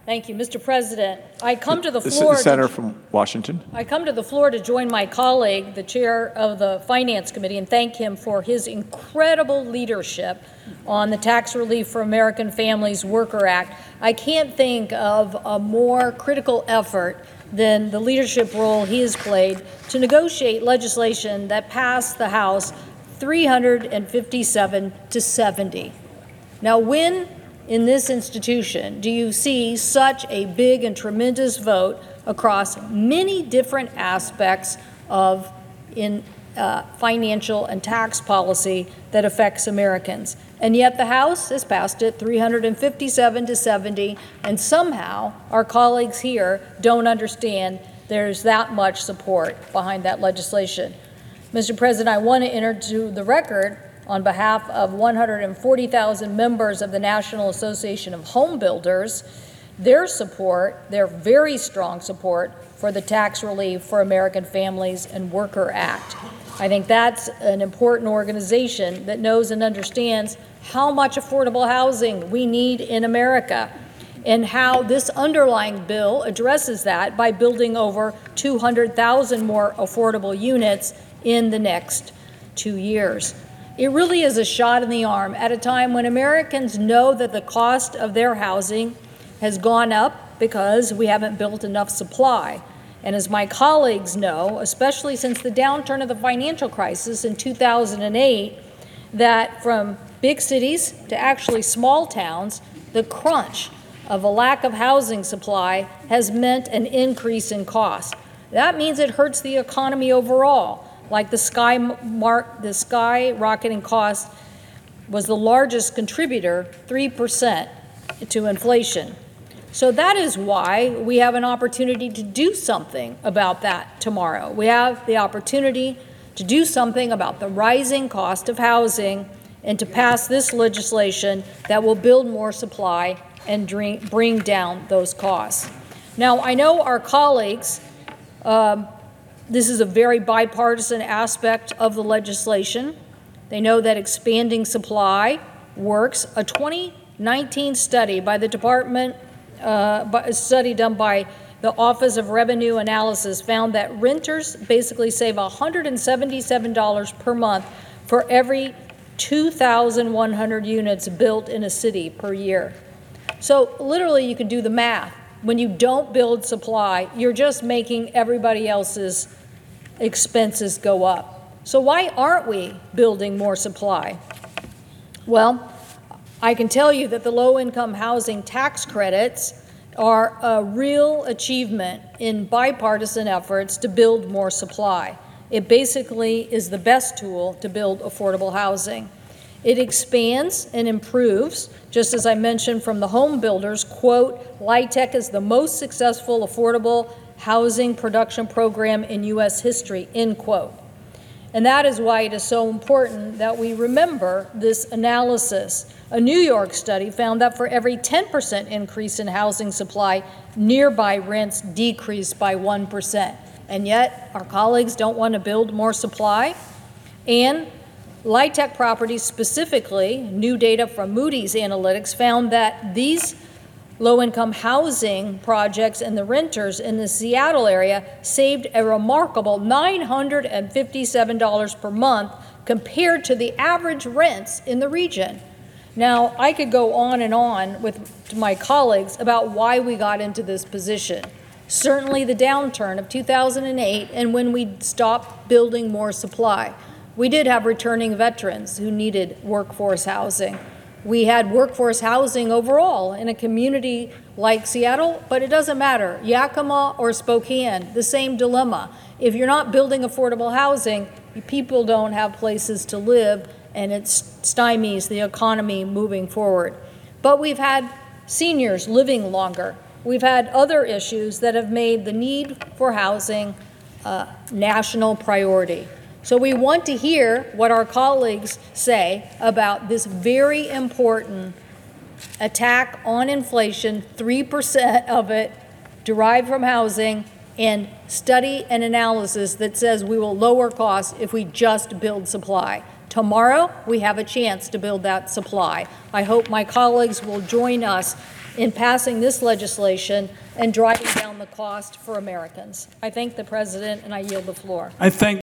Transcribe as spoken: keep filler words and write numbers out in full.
Thank you, Mister President. I come to the The floor. Senator to, from Washington. I come to the floor to join my colleague, the chair of the Finance Committee, and thank him for his incredible leadership on the Tax Relief for American Families Worker Act. I can't think of a more critical effort than the leadership role he has played to negotiate legislation that passed the House three hundred fifty-seven to seventy. Now, when in this institution do you see such a big and tremendous vote across many different aspects of in uh, financial and tax policy that affects Americans? And yet the House has passed it three hundred fifty-seven to seventy, and somehow our colleagues here don't understand there's that much support behind that legislation. Mister President, I want to enter to the record on behalf of one hundred forty thousand members of the National Association of Home Builders, their support, their very strong support for the Tax Relief for American Families and Worker Act. I think that's an important organization that knows and understands how much affordable housing we need in America, and how this underlying bill addresses that by building over two hundred thousand more affordable units in the next two years. It really is a shot in the arm at a time when Americans know that the cost of their housing has gone up because we haven't built enough supply. And as my colleagues know, especially since the downturn of the financial crisis in two thousand eight, that from big cities to actually small towns, the crunch of a lack of housing supply has meant an increase in cost. That means it hurts the economy overall. Like the sky mark, the skyrocketing cost was the largest contributor, three percent, to inflation. So that is why we have an opportunity to do something about that tomorrow. We have the opportunity to do something about the rising cost of housing and to pass this legislation that will build more supply and bring down those costs. Now, I know our colleagues, um, this is a very bipartisan aspect of the legislation. They know that expanding supply works. A twenty nineteen study by the Department, uh, a study done by the Office of Revenue Analysis found that renters basically save one hundred seventy-seven dollars per month for every two thousand one hundred units built in a city per year. So literally you can do the math. When you don't build supply, you're just making everybody else's expenses go up. So why aren't we building more supply? Well, I can tell you that the low-income housing tax credits are a real achievement in bipartisan efforts to build more supply. It basically is the best tool to build affordable housing. It expands and improves, just as I mentioned from the home builders, quote, LIHTC is the most successful affordable housing production program in U S history, end quote. And that is why it is so important that we remember this analysis. A New York study found that for every ten percent increase in housing supply, nearby rents decreased by one percent. And yet, our colleagues don't want to build more supply. And LIHTC properties specifically, new data from Moody's Analytics found that these low-income housing projects and the renters in the Seattle area saved a remarkable nine hundred fifty-seven dollars per month compared to the average rents in the region. Now, I could go on and on with my colleagues about why we got into this position. Certainly the downturn of two thousand eight and when we stopped building more supply. We did have returning veterans who needed workforce housing. We had workforce housing overall in a community like Seattle, but it doesn't matter. Yakima or Spokane, the same dilemma. If you're not building affordable housing, people don't have places to live, and it stymies the economy moving forward. But we've had seniors living longer. We've had other issues that have made the need for housing a national priority. So we want to hear what our colleagues say about this very important attack on inflation, three percent of it derived from housing, and study and analysis that says we will lower costs if we just build supply. Tomorrow, we have a chance to build that supply. I hope my colleagues will join us in passing this legislation and driving down the cost for Americans. I thank the President, and I yield the floor. I thank